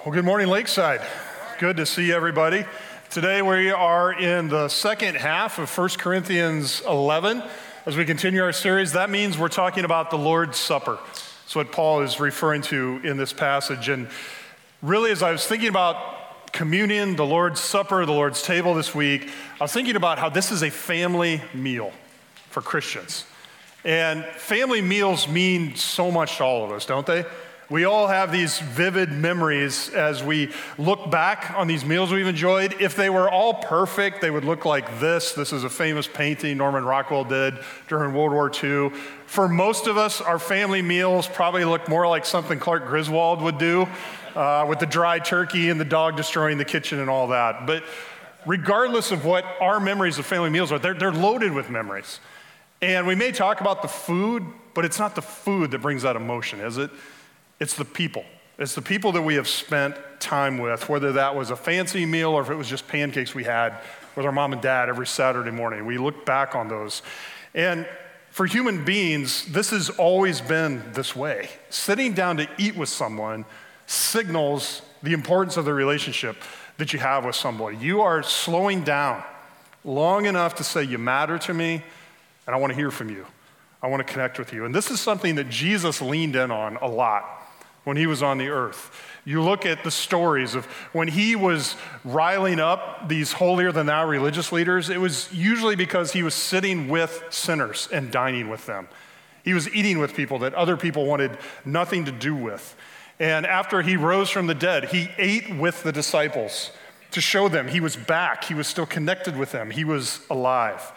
Well, good morning, Lakeside. Good to see everybody. Today we are in the second half of 1 Corinthians 11. As we continue our series, that means we're talking about the Lord's Supper. That's what Paul is referring to in this passage. And really, as I was thinking about communion, the Lord's Supper, the Lord's table this week, I was thinking about how this is a family meal for Christians. And family meals mean so much to all of us, don't they? We all have these vivid memories as we look back on these meals we've enjoyed. If they were all perfect, they would look like this. This is a famous painting Norman Rockwell did during World War II. For most of us, our family meals probably look more like something Clark Griswold would do, with the dry turkey and the dog destroying the kitchen and all that. But regardless of what our memories of family meals are, they're loaded with memories. And we may talk about the food, but it's not the food that brings that emotion, is it? It's the people. It's the people that we have spent time with, whether that was a fancy meal or if it was just pancakes we had with our mom and dad every Saturday morning. We look back on those. And for human beings, this has always been this way. Sitting down to eat with someone signals the importance of the relationship that you have with somebody. You are slowing down long enough to say, you matter to me, and I want to hear from you. I want to connect with you. And this is something that Jesus leaned in on a lot when he was on the earth. You look at the stories of when he was riling up these holier-than-thou religious leaders, it was usually because he was sitting with sinners and dining with them. He was eating with people that other people wanted nothing to do with. And after he rose from the dead, he ate with the disciples to show them he was back. He was still connected with them. He was alive.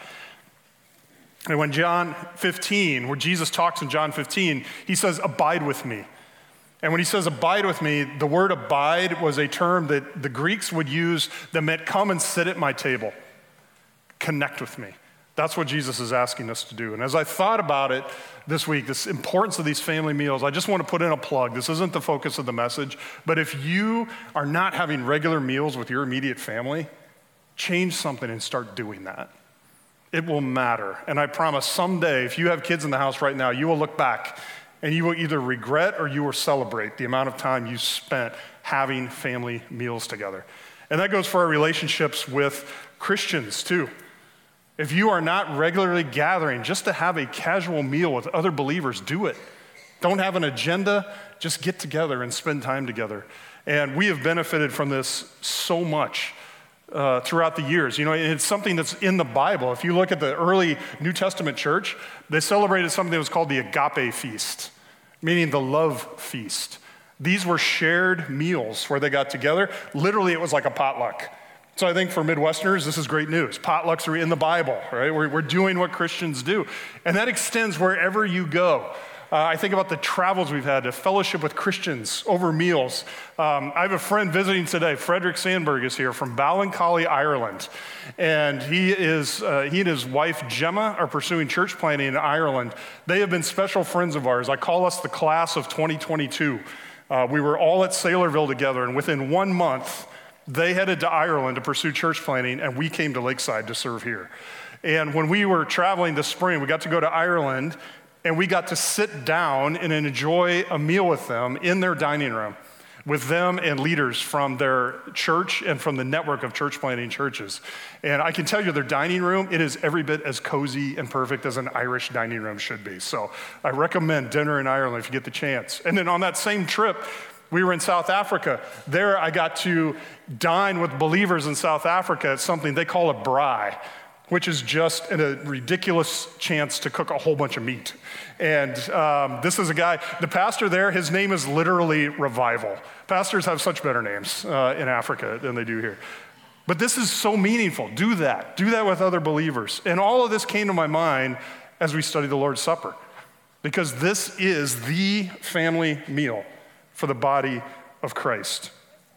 And when John 15, where Jesus talks in John 15, he says, abide with me. And when he says abide with me, the word abide was a term that the Greeks would use that meant come and sit at my table. Connect with me. That's what Jesus is asking us to do. And as I thought about it this week, this importance of these family meals, I just want to put in a plug. This isn't the focus of the message, but if you are not having regular meals with your immediate family, change something and start doing that. It will matter. And I promise someday, if you have kids in the house right now, you will look back and you will either regret or you will celebrate the amount of time you spent having family meals together. And that goes for our relationships with Christians too. If you are not regularly gathering just to have a casual meal with other believers, do it. Don't have an agenda, just get together and spend time together. And we have benefited from this so much throughout the years. You know, it's something that's in the Bible. If you look at the early New Testament church, they celebrated something that was called the agape feast, meaning the love feast. These were shared meals where they got together. Literally, it was like a potluck. So I think for Midwesterners, this is great news. Potlucks are in the Bible, right? We're doing what Christians do. And that extends wherever you go. I think about the travels we've had to fellowship with Christians over meals. I have a friend visiting today. Frederick Sandberg is here from Ballincollig, Ireland. And he and his wife, Gemma, are pursuing church planting in Ireland. They have been special friends of ours. I call us the class of 2022. We were all at Saylorville together, and within 1 month, they headed to Ireland to pursue church planting, and we came to Lakeside to serve here. And when we were traveling this spring, we got to go to Ireland, and we got to sit down and enjoy a meal with them in their dining room, with them and leaders from their church and from the network of church planting churches. And I can tell you their dining room, it is every bit as cozy and perfect as an Irish dining room should be. So I recommend dinner in Ireland if you get the chance. And then on that same trip, we were in South Africa. There I got to dine with believers in South Africa at something they call a braai, which is just a ridiculous chance to cook a whole bunch of meat. And this is a guy, the pastor there, his name is literally Revival. Pastors have such better names in Africa than they do here. But this is so meaningful. Do that. Do that with other believers. And all of this came to my mind as we studied the Lord's Supper, because this is the family meal for the body of Christ.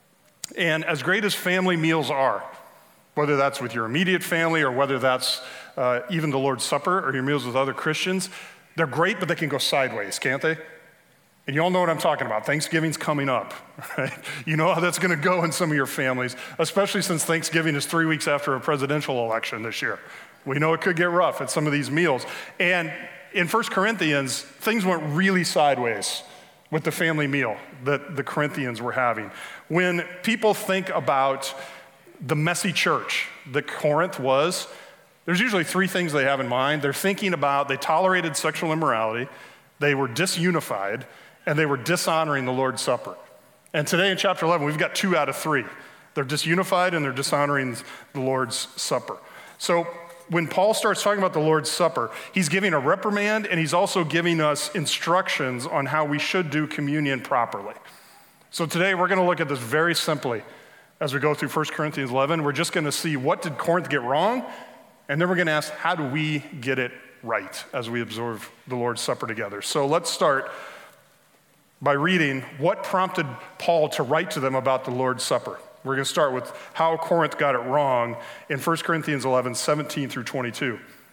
And as great as family meals are, whether that's with your immediate family or whether that's even the Lord's Supper or your meals with other Christians, they're great, but they can go sideways, can't they? And you all know what I'm talking about. Thanksgiving's coming up, right? You know how that's going to go in some of your families, especially since Thanksgiving is 3 weeks after a presidential election this year. We know it could get rough at some of these meals. And in 1 Corinthians, things went really sideways with the family meal that the Corinthians were having. When people think about the messy church that Corinth was, there's usually three things they have in mind. They're thinking about they tolerated sexual immorality, they were disunified, and they were dishonoring the Lord's Supper. And today in chapter 11, we've got 2 out of 3. They're disunified and they're dishonoring the Lord's Supper. So when Paul starts talking about the Lord's Supper, he's giving a reprimand and he's also giving us instructions on how we should do communion properly. So today we're going to look at this very simply as we go through 1 Corinthians 11. We're just going to see what did Corinth get wrong, and then we're going to ask how do we get it right as we observe the Lord's Supper together. So let's start by reading what prompted Paul to write to them about the Lord's Supper. We're going to start with how Corinth got it wrong in 1 Corinthians 11, 17 through 22.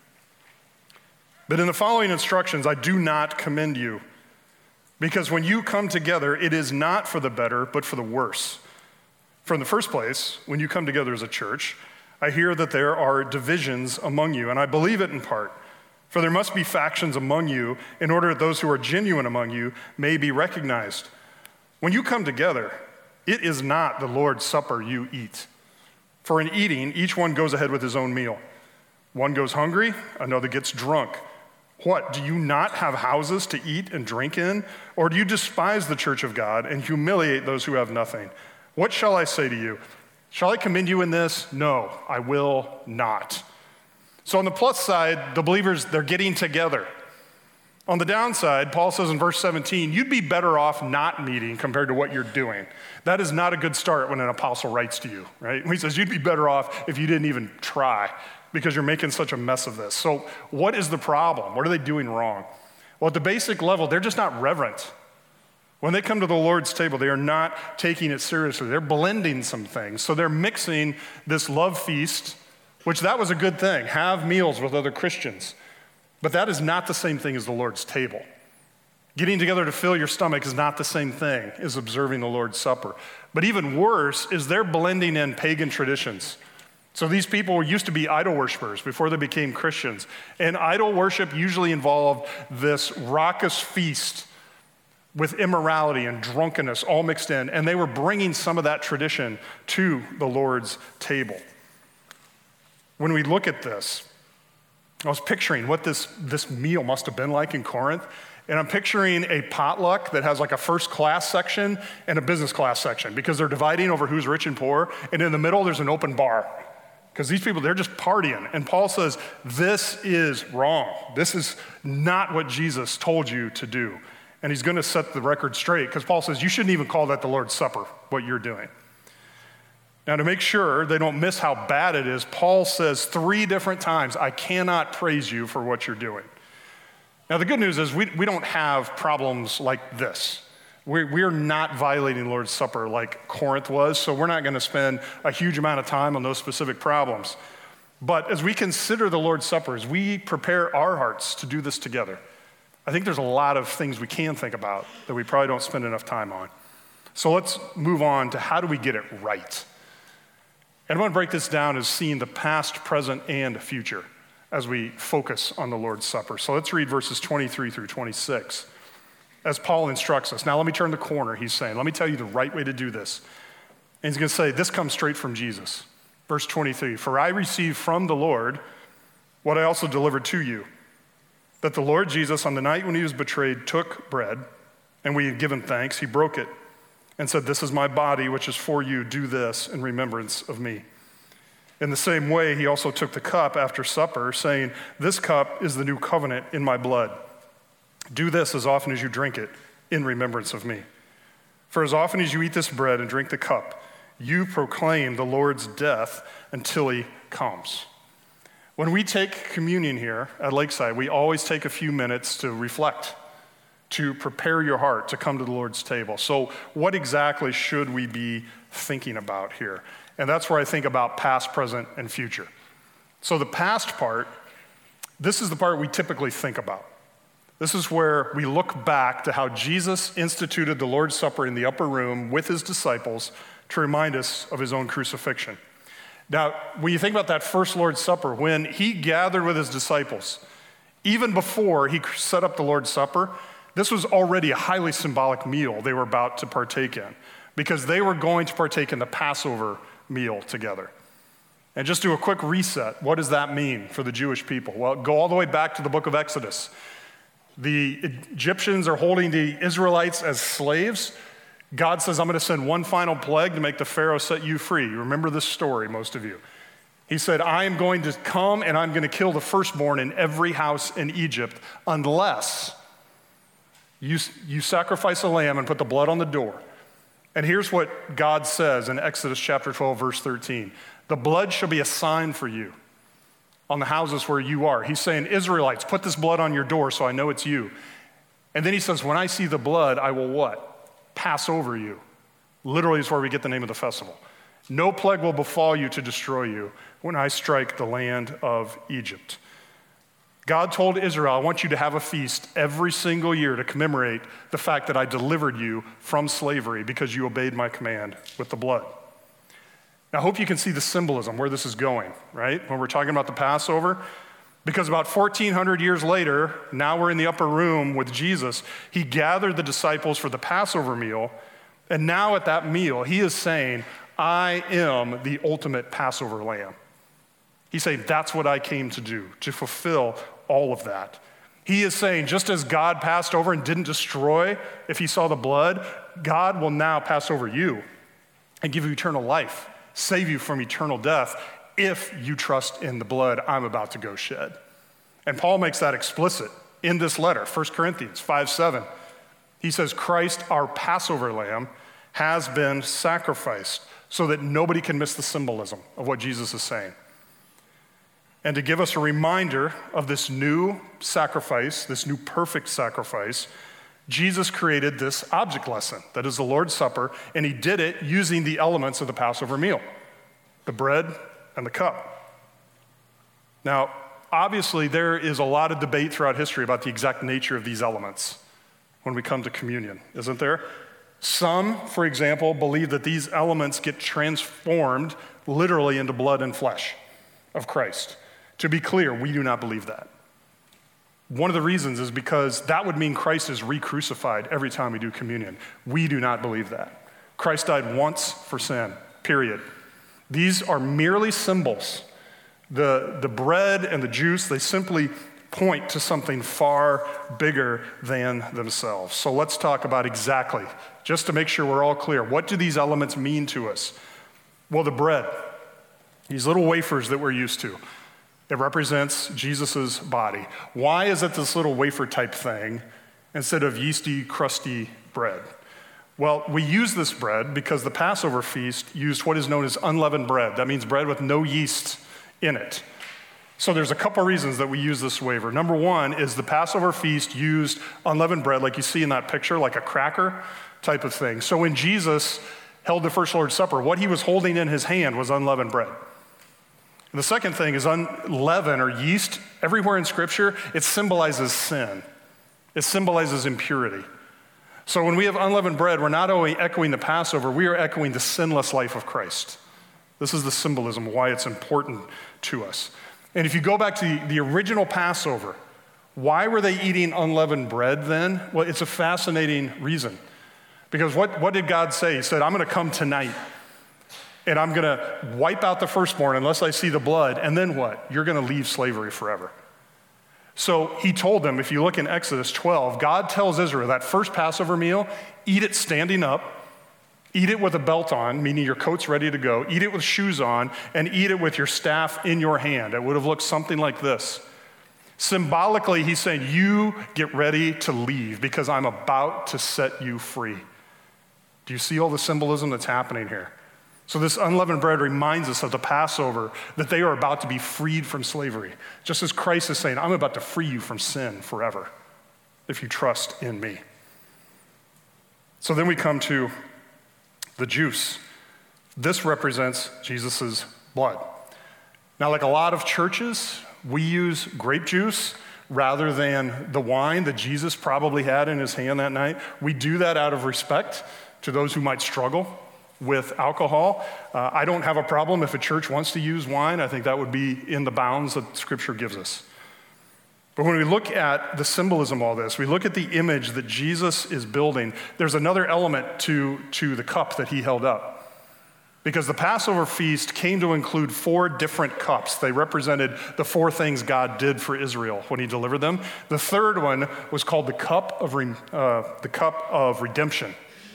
But in the following instructions, I do not commend you, because when you come together, it is not for the better, but for the worse. For in the first place, when you come together as a church, I hear that there are divisions among you, and I believe it in part. For there must be factions among you in order that those who are genuine among you may be recognized. When you come together, it is not the Lord's Supper you eat. For in eating, each one goes ahead with his own meal. One goes hungry, another gets drunk. What, do you not have houses to eat and drink in? Or do you despise the church of God and humiliate those who have nothing? What shall I say to you? Shall I commend you in this? No, I will not. So on the plus side, the believers, they're getting together. On the downside, Paul says in verse 17, you'd be better off not meeting compared to what you're doing. That is not a good start when an apostle writes to you, right? He says you'd be better off if you didn't even try because you're making such a mess of this. So what is the problem? What are they doing wrong? Well, at the basic level, they're just not reverent. When they come to the Lord's table, they are not taking it seriously. They're blending some things. So they're mixing this love feast, which that was a good thing, have meals with other Christians. But that is not the same thing as the Lord's table. Getting together to fill your stomach is not the same thing as observing the Lord's Supper. But even worse is they're blending in pagan traditions. So these people used to be idol worshipers before they became Christians. And idol worship usually involved this raucous feast with immorality and drunkenness all mixed in. And they were bringing some of that tradition to the Lord's table. When we look at this, I was picturing what this meal must have been like in Corinth, and I'm picturing a potluck that has like a first class section and a business class section because they're dividing over who's rich and poor, and in the middle there's an open bar because these people, they're just partying. And Paul says, this is wrong. This is not what Jesus told you to do. And he's going to set the record straight because Paul says, you shouldn't even call that the Lord's Supper, what you're doing. Now, to make sure they don't miss how bad it is, Paul says 3 different times, I cannot praise you for what you're doing. Now, the good news is we don't have problems like this. We're not violating the Lord's Supper like Corinth was, so we're not going to spend a huge amount of time on those specific problems. But as we consider the Lord's Supper, as we prepare our hearts to do this together, I think there's a lot of things we can think about that we probably don't spend enough time on. So let's move on to how do we get it right? And I want to break this down as seeing the past, present, and future as we focus on the Lord's Supper. So let's read verses 23 through 26 as Paul instructs us. Now let me turn the corner, he's saying. Let me tell you the right way to do this. And he's going to say, this comes straight from Jesus. Verse 23, for I received from the Lord what I also delivered to you, that the Lord Jesus, on the night when he was betrayed, took bread, and when he had given thanks, he broke it, and said, this is my body, which is for you. Do this in remembrance of me. In the same way, he also took the cup after supper, saying, this cup is the new covenant in my blood. Do this as often as you drink it in remembrance of me. For as often as you eat this bread and drink the cup, you proclaim the Lord's death until he comes. When we take communion here at Lakeside, we always take a few minutes to reflect, to prepare your heart to come to the Lord's table. So what exactly should we be thinking about here? And that's where I think about past, present, and future. So the past part, this is the part we typically think about. This is where we look back to how Jesus instituted the Lord's Supper in the upper room with his disciples to remind us of his own crucifixion. Now, when you think about that first Lord's Supper, when he gathered with his disciples, even before he set up the Lord's Supper, This was already a highly symbolic meal they were about to partake in because they were going to partake in the Passover meal together. And just do a quick reset. What does that mean for the Jewish people? Well, go all the way back to the book of Exodus. The Egyptians are holding the Israelites as slaves. God says, I'm going to send one final plague to make the Pharaoh set you free. You remember this story, most of you. He said, I am going to come and I'm going to kill the firstborn in every house in Egypt unless you sacrifice a lamb and put the blood on the door. And here's what God says in Exodus chapter 12, verse 13. The blood shall be a sign for you on the houses where you are. He's saying, Israelites, put this blood on your door so I know it's you. And then he says, when I see the blood, I will what? Pass over you. Literally is where we get the name of the festival. No plague will befall you to destroy you when I strike the land of Egypt. God told Israel, I want you to have a feast every single year to commemorate the fact that I delivered you from slavery because you obeyed my command with the blood. Now, I hope you can see the symbolism, where this is going, right? When we're talking about the Passover, because about 1,400 years later, now we're in the upper room with Jesus, he gathered the disciples for the Passover meal, and now at that meal, he is saying, I am the ultimate Passover lamb. He's saying, that's what I came to do, to fulfill all of that. He is saying, just as God passed over and didn't destroy if he saw the blood, God will now pass over you and give you eternal life, save you from eternal death if you trust in the blood I'm about to go shed. And Paul makes that explicit in this letter, 1 Corinthians 5:7. He says, Christ, our Passover lamb, has been sacrificed so that nobody can miss the symbolism of what Jesus is saying. And to give us a reminder of this new sacrifice, this new perfect sacrifice, Jesus created this object lesson that is the Lord's Supper, and he did it using the elements of the Passover meal, the bread and the cup. Now, obviously, there is a lot of debate throughout history about the exact nature of these elements when we come to communion, isn't there? Some, for example, believe that these elements get transformed literally into blood and flesh of Christ. To be clear, we do not believe that. One of the reasons is because that would mean Christ is re-crucified every time we do communion. We do not believe that. Christ died once for sin, period. These are merely symbols. The bread and the juice, they simply point to something far bigger than themselves. So let's talk about exactly, just to make sure we're all clear, what do these elements mean to us? Well, the bread, these little wafers that we're used to, it represents Jesus' body. Why is it this little wafer type thing instead of yeasty, crusty bread? Well, we use this bread because the Passover feast used what is known as unleavened bread. That means bread with no yeast in it. So there's a couple reasons that we use this wafer. Number one is the Passover feast used unleavened bread, like you see in that picture, like a cracker type of thing. So when Jesus held the first Lord's Supper, what he was holding in his hand was unleavened bread. And the second thing is leaven or yeast. Everywhere in Scripture, it symbolizes sin. It symbolizes impurity. So when we have unleavened bread, we're not only echoing the Passover, we are echoing the sinless life of Christ. This is the symbolism, why it's important to us. And if you go back to the original Passover, why were they eating unleavened bread then? Well, it's a fascinating reason. Because what did God say? He said, I'm going to come tonight. And I'm going to wipe out the firstborn unless I see the blood. And then what? You're going to leave slavery forever. So he told them, if you look in Exodus 12, God tells Israel that first Passover meal, eat it standing up, eat it with a belt on, meaning your coat's ready to go, eat it with shoes on, and eat it with your staff in your hand. It would have looked something like this. Symbolically, he's saying, you get ready to leave because I'm about to set you free. Do you see all the symbolism that's happening here? So this unleavened bread reminds us of the Passover, that they are about to be freed from slavery. Just as Christ is saying, I'm about to free you from sin forever if you trust in me. So then we come to the juice. This represents Jesus' blood. Now, like a lot of churches, we use grape juice rather than the wine that Jesus probably had in his hand that night. We do that out of respect to those who might struggle with alcohol. I don't have a problem if a church wants to use wine. I think that would be in the bounds that Scripture gives us. But when we look at the symbolism of all this, we look at the image that Jesus is building, there's another element to the cup that he held up. Because the Passover feast came to include 4 different cups. They represented the 4 things God did for Israel when he delivered them. The third one was called the cup of redemption.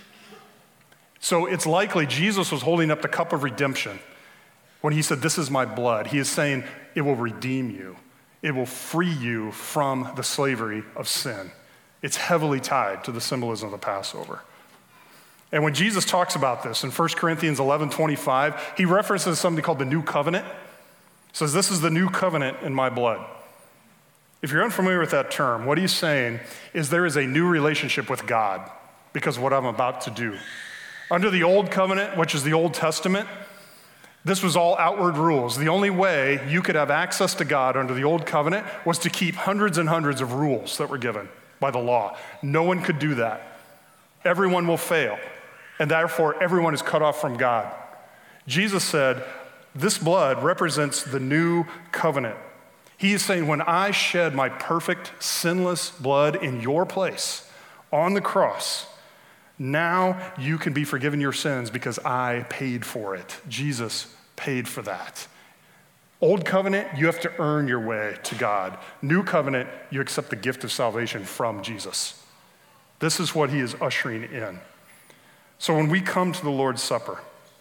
So it's likely Jesus was holding up the cup of redemption when he said, "This is my blood." He is saying, it will redeem you. It will free you from the slavery of sin. It's heavily tied to the symbolism of the Passover. And when Jesus talks about this in 1 Corinthians 11:25, he references something called the new covenant. He says, "This is the new covenant in my blood." If you're unfamiliar with that term, what he's saying is there is a new relationship with God because of what I'm about to do. Under the old covenant, which is the Old Testament, this was all outward rules. The only way you could have access to God under the old covenant was to keep hundreds and hundreds of rules that were given by the law. No one could do that. Everyone will fail, and therefore everyone is cut off from God. Jesus said, this blood represents the new covenant. He is saying, when I shed my perfect, sinless blood in your place on the cross, now you can be forgiven your sins because I paid for it. Jesus paid for that. Old covenant, you have to earn your way to God. New covenant, you accept the gift of salvation from Jesus. This is what he is ushering in. So when we come to the Lord's Supper,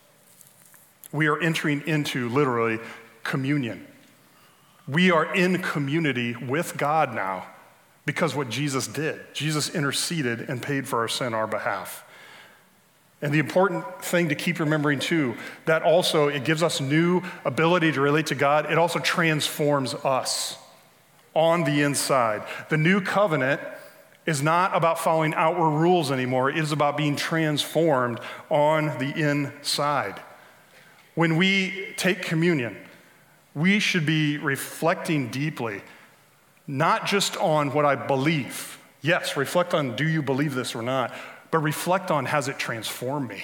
we are entering into, literally, communion. We are in community with God now because what Jesus did. Jesus interceded and paid for our sin on our behalf. And the important thing to keep remembering too, that also it gives us new ability to relate to God. It also transforms us on the inside. The new covenant is not about following outward rules anymore. It is about being transformed on the inside. When we take communion, we should be reflecting deeply, not just on what I believe. Yes, reflect on, do you believe this or not? But reflect on, has it transformed me?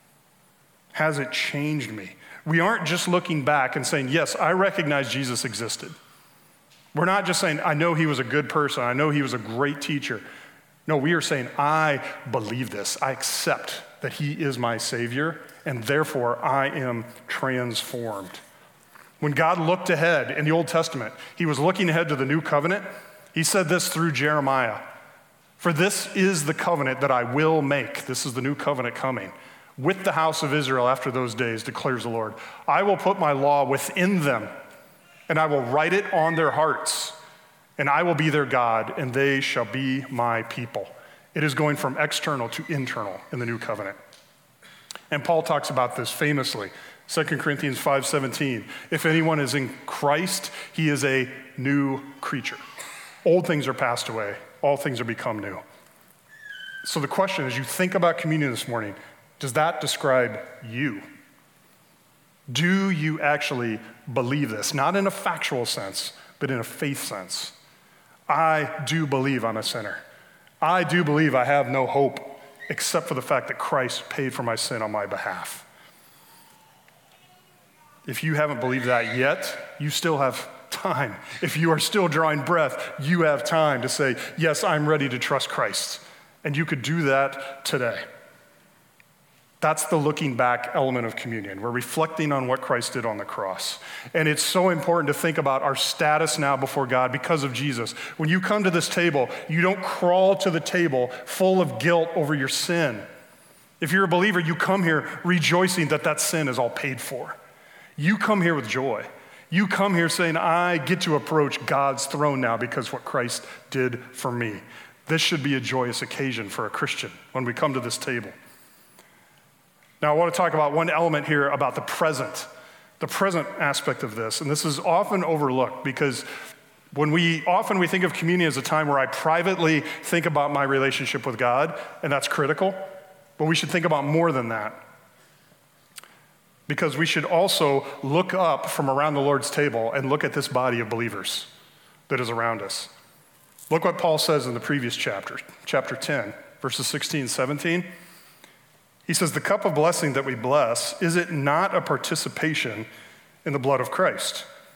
Has it changed me? We aren't just looking back and saying, yes, I recognize Jesus existed. We're not just saying, I know he was a good person. I know he was a great teacher. No, we are saying, I believe this. I accept that he is my Savior, and therefore I am transformed. When God looked ahead in the Old Testament, he was looking ahead to the new covenant. He said this through Jeremiah. For this is the covenant that I will make. This is the new covenant coming with the house of Israel after those days, declares the Lord. I will put my law within them, and I will write it on their hearts, and I will be their God, and they shall be my people. It is going from external to internal in the new covenant. And Paul talks about this famously. 2 Corinthians 5:17, if anyone is in Christ, he is a new creature. Old things are passed away. All things are become new. So the question as you think about communion this morning, does that describe you? Do you actually believe this? Not in a factual sense, but in a faith sense. I do believe I'm a sinner. I do believe I have no hope except for the fact that Christ paid for my sin on my behalf. If you haven't believed that yet, you still have time. If you are still drawing breath, you have time to say, yes, I'm ready to trust Christ. And you could do that today. That's the looking back element of communion. We're reflecting on what Christ did on the cross. And it's so important to think about our status now before God because of Jesus. When you come to this table, you don't crawl to the table full of guilt over your sin. If you're a believer, you come here rejoicing that that sin is all paid for. You come here with joy. You come here saying, I get to approach God's throne now because what Christ did for me. This should be a joyous occasion for a Christian when we come to this table. Now, I want to talk about one element here about the present aspect of this. And this is often overlooked because when we think of communion as a time where I privately think about my relationship with God, and that's critical, but we should think about more than that. Because we should also look up from around the Lord's table and look at this body of believers that is around us. Look what Paul says in the previous chapter, chapter 10, verses 16, 17. He says, the cup of blessing that we bless, is it not a participation in the blood of Christ?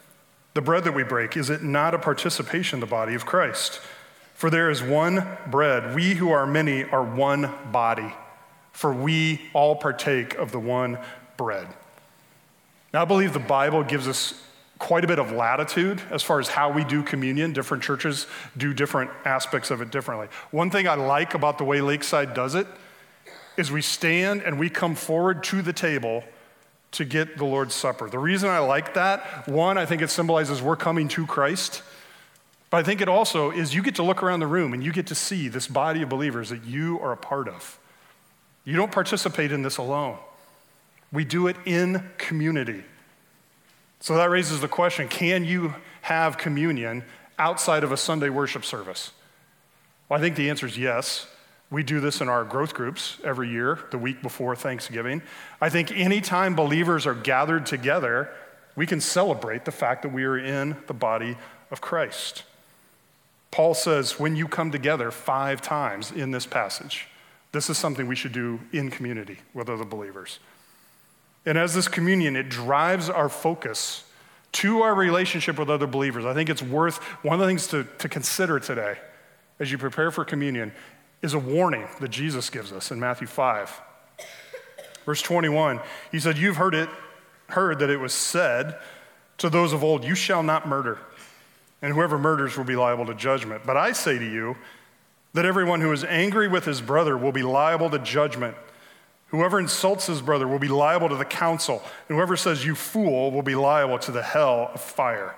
The bread that we break, is it not a participation in the body of Christ? For there is one bread. We who are many are one body, for we all partake of the one bread. Now, I believe the Bible gives us quite a bit of latitude as far as how we do communion. Different churches do different aspects of it differently. One thing I like about the way Lakeside does it is we stand and we come forward to the table to get the Lord's Supper. The reason I like that, one, I think it symbolizes we're coming to Christ. But I think it also is you get to look around the room and you get to see this body of believers that you are a part of. You don't participate in this alone. We do it in community. So that raises the question, can you have communion outside of a Sunday worship service? Well, I think the answer is yes. We do this in our growth groups every year, the week before Thanksgiving. I think anytime believers are gathered together, we can celebrate the fact that we are in the body of Christ. Paul says, when you come together 5 times in this passage, this is something we should do in community with other believers. And as this communion, it drives our focus to our relationship with other believers. I think it's worth, one of the things to consider today as you prepare for communion is a warning that Jesus gives us in Matthew 5. Verse 21, he said, you've heard that it was said to those of old, you shall not murder, and whoever murders will be liable to judgment. But I say to you that everyone who is angry with his brother will be liable to judgment. Whoever insults his brother will be liable to the council, and whoever says you fool will be liable to the hell of fire.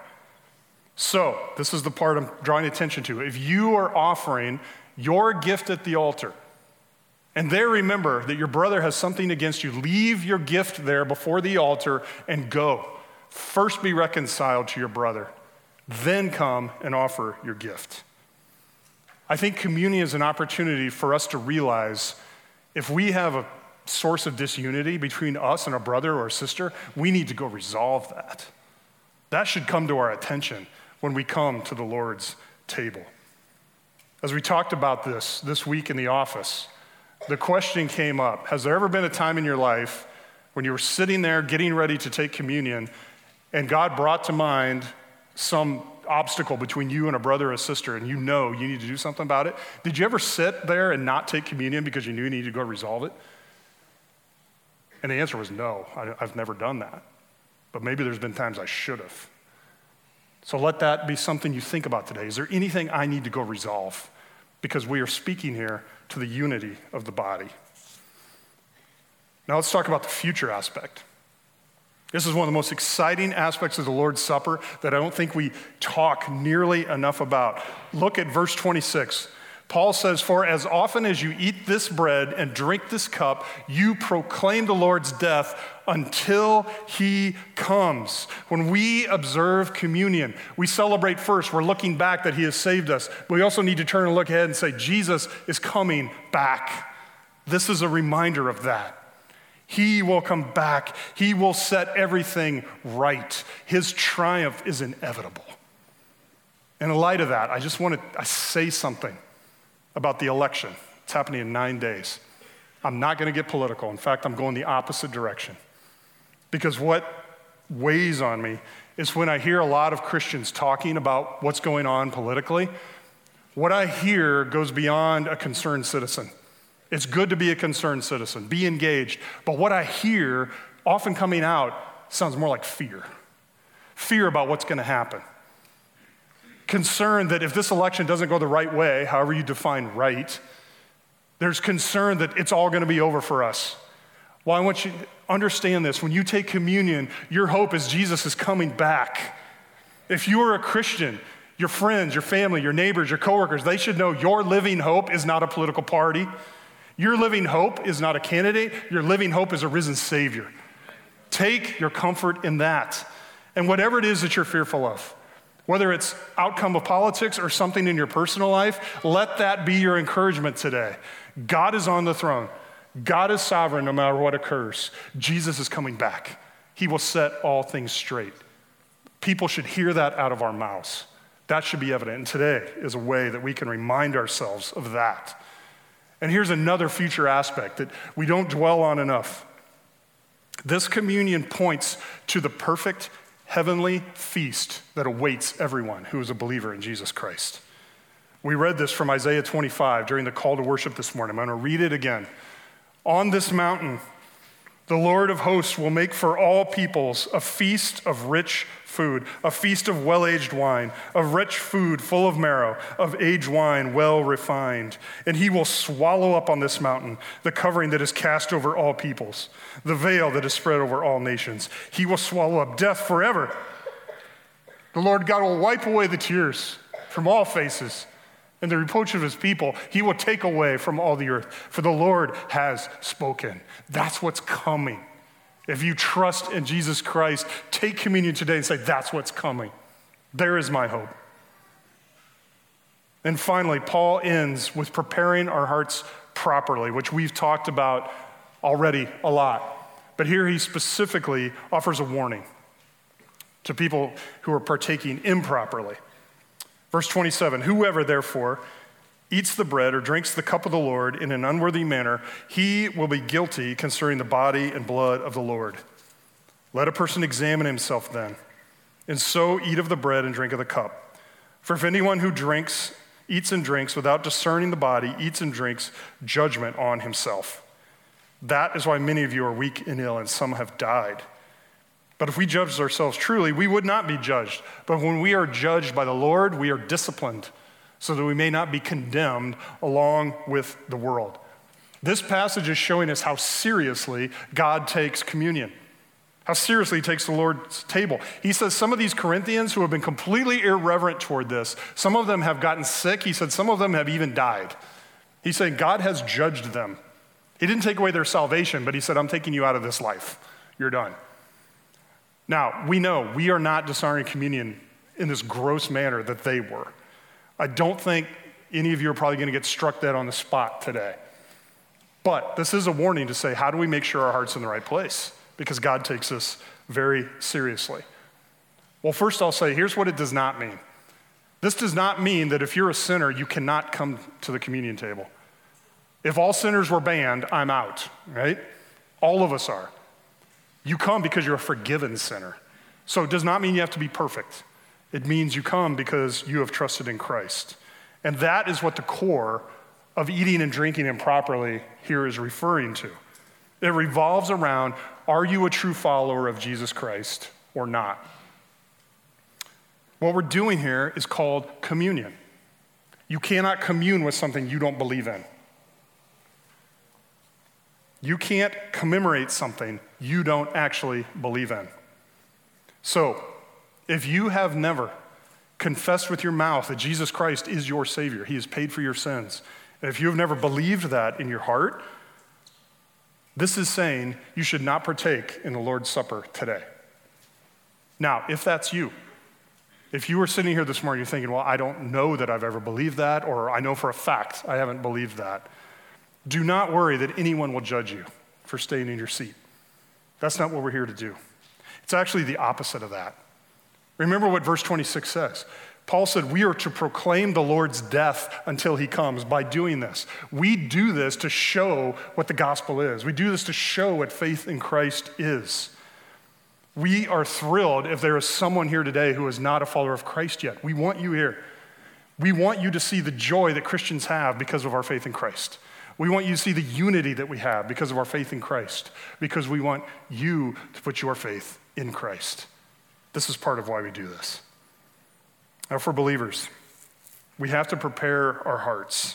So, this is the part I'm drawing attention to. If you are offering your gift at the altar, and there remember that your brother has something against you, leave your gift there before the altar and go. First be reconciled to your brother, then come and offer your gift. I think communion is an opportunity for us to realize if we have a source of disunity between us and a brother or a sister, we need to go resolve that. That should come to our attention when we come to the Lord's table. As we talked about this week in the office, the question came up, has there ever been a time in your life when you were sitting there getting ready to take communion and God brought to mind some obstacle between you and a brother or a sister and you know you need to do something about it? Did you ever sit there and not take communion because you knew you needed to go resolve it? And the answer was no, I've never done that. But maybe there's been times I should have. So let that be something you think about today. Is there anything I need to go resolve? Because we are speaking here to the unity of the body. Now let's talk about the future aspect. This is one of the most exciting aspects of the Lord's Supper that I don't think we talk nearly enough about. Look at verse 26. Paul says, for as often as you eat this bread and drink this cup, you proclaim the Lord's death until he comes. When we observe communion, we celebrate first. We're looking back that he has saved us. But we also need to turn and look ahead and say, Jesus is coming back. This is a reminder of that. He will come back. He will set everything right. His triumph is inevitable. In light of that, I just want to say something about the election. It's happening in 9 days. I'm not going to get political. In fact, I'm going the opposite direction. Because what weighs on me is when I hear a lot of Christians talking about what's going on politically, what I hear goes beyond a concerned citizen. It's good to be a concerned citizen, be engaged. But what I hear often coming out sounds more like fear. Fear about what's going to happen. Concern that if this election doesn't go the right way, however you define right, there's concern that it's all going to be over for us. Well, I want you to understand this. When you take communion, your hope is Jesus is coming back. If you are a Christian, your friends, your family, your neighbors, your coworkers, they should know your living hope is not a political party. Your living hope is not a candidate. Your living hope is a risen Savior. Take your comfort in that. And whatever it is that you're fearful of, whether it's outcome of politics or something in your personal life, let that be your encouragement today. God is on the throne. God is sovereign no matter what occurs. Jesus is coming back. He will set all things straight. People should hear that out of our mouths. That should be evident. And today is a way that we can remind ourselves of that. And here's another future aspect that we don't dwell on enough. This communion points to the perfect heavenly feast that awaits everyone who is a believer in Jesus Christ. We read this from Isaiah 25 during the call to worship this morning. I'm going to read it again. On this mountain, the Lord of hosts will make for all peoples a feast of rich food, a feast of well-aged wine, of rich food full of marrow, of aged wine well refined. And he will swallow up on this mountain the covering that is cast over all peoples, the veil that is spread over all nations. He will swallow up death forever. The Lord God will wipe away the tears from all faces, and the reproach of his people he will take away from all the earth, for the Lord has spoken. That's what's coming. If you trust in Jesus Christ, take communion today and say, that's what's coming. There is my hope. And finally, Paul ends with preparing our hearts properly, which we've talked about already a lot. But here he specifically offers a warning to people who are partaking improperly. Verse 27, whoever therefore eats the bread or drinks the cup of the Lord in an unworthy manner, he will be guilty concerning the body and blood of the Lord. Let a person examine himself then, and so eat of the bread and drink of the cup. For if anyone who eats and drinks without discerning the body, eats and drinks judgment on himself. That is why many of you are weak and ill, and some have died. But if we judged ourselves truly, we would not be judged. But when we are judged by the Lord, we are disciplined, so that we may not be condemned along with the world. This passage is showing us how seriously God takes communion, how seriously he takes the Lord's table. He says some of these Corinthians who have been completely irreverent toward this, some of them have gotten sick. He said some of them have even died. He's saying God has judged them. He didn't take away their salvation, but he said, I'm taking you out of this life. You're done. Now, we know we are not dishonoring communion in this gross manner that they were. I don't think any of you are probably going to get struck dead on the spot today. But this is a warning to say, how do we make sure our heart's in the right place? Because God takes this very seriously. Well, first I'll say, here's what it does not mean. This does not mean that if you're a sinner, you cannot come to the communion table. If all sinners were banned, I'm out, right? All of us are. You come because you're a forgiven sinner. So it does not mean you have to be perfect. It means you come because you have trusted in Christ. And that is what the core of eating and drinking improperly here is referring to. It revolves around, are you a true follower of Jesus Christ or not? What we're doing here is called communion. You cannot commune with something you don't believe in. You can't commemorate something you don't actually believe in. So, if you have never confessed with your mouth that Jesus Christ is your Savior, he has paid for your sins, and if you have never believed that in your heart, this is saying you should not partake in the Lord's Supper today. Now, if that's you, if you were sitting here this morning, you're thinking, well, I don't know that I've ever believed that, or I know for a fact I haven't believed that. Do not worry that anyone will judge you for staying in your seat. That's not what we're here to do. It's actually the opposite of that. Remember what verse 26 says. Paul said, we are to proclaim the Lord's death until he comes by doing this. We do this to show what the gospel is. We do this to show what faith in Christ is. We are thrilled if there is someone here today who is not a follower of Christ yet. We want you here. We want you to see the joy that Christians have because of our faith in Christ. We want you to see the unity that we have because of our faith in Christ, because we want you to put your faith in Christ. This is part of why we do this. Now, for believers, we have to prepare our hearts.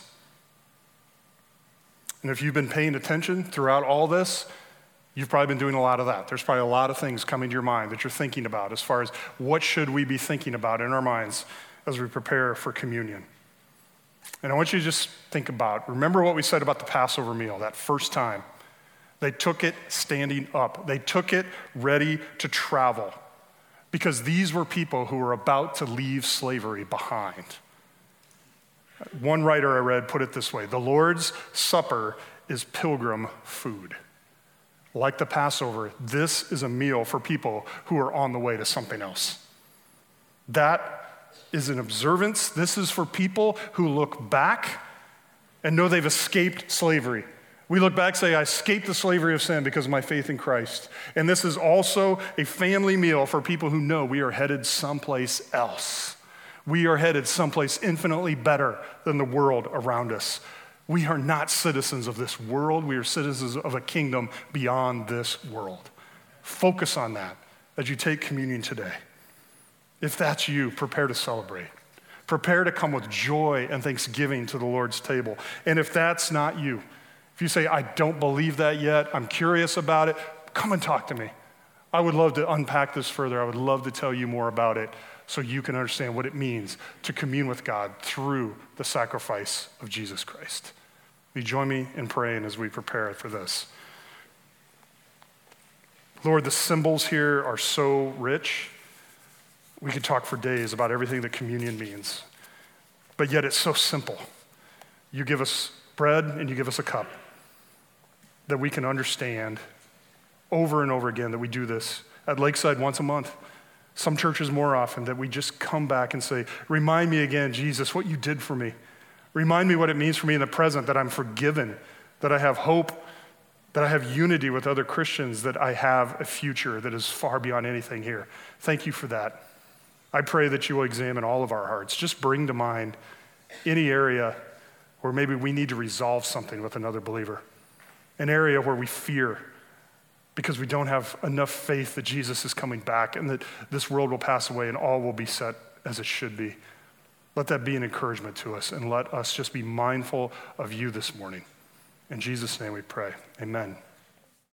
And if you've been paying attention throughout all this, you've probably been doing a lot of that. There's probably a lot of things coming to your mind that you're thinking about as far as what should we be thinking about in our minds as we prepare for communion. And I want you to just think about, remember what we said about the Passover meal, that first time. They took it standing up. They took it ready to travel because these were people who were about to leave slavery behind. One writer I read put it this way, the Lord's Supper is pilgrim food. Like the Passover, this is a meal for people who are on the way to something else. That is an observance. This is for people who look back and know they've escaped slavery. We look back, say, I escaped the slavery of sin because of my faith in Christ. And this is also a family meal for people who know we are headed someplace else. We are headed someplace infinitely better than the world around us. We are not citizens of this world. We are citizens of a kingdom beyond this world. Focus on that as you take communion today. If that's you, prepare to celebrate. Prepare to come with joy and thanksgiving to the Lord's table. And if that's not you, if you say, I don't believe that yet, I'm curious about it, come and talk to me. I would love to unpack this further. I would love to tell you more about it so you can understand what it means to commune with God through the sacrifice of Jesus Christ. Will you join me in praying as we prepare for this? Lord, the symbols here are so rich. We could talk for days about everything that communion means, but yet it's so simple. You give us bread and you give us a cup that we can understand over and over again, that we do this at Lakeside once a month, some churches more often, that we just come back and say, remind me again, Jesus, what you did for me. Remind me what it means for me in the present, that I'm forgiven, that I have hope, that I have unity with other Christians, that I have a future that is far beyond anything here. Thank you for that. I pray that you will examine all of our hearts. Just bring to mind any area where maybe we need to resolve something with another believer, an area where we fear because we don't have enough faith that Jesus is coming back and that this world will pass away and all will be set as it should be. Let that be an encouragement to us, and let us just be mindful of you this morning. In Jesus' name we pray, amen.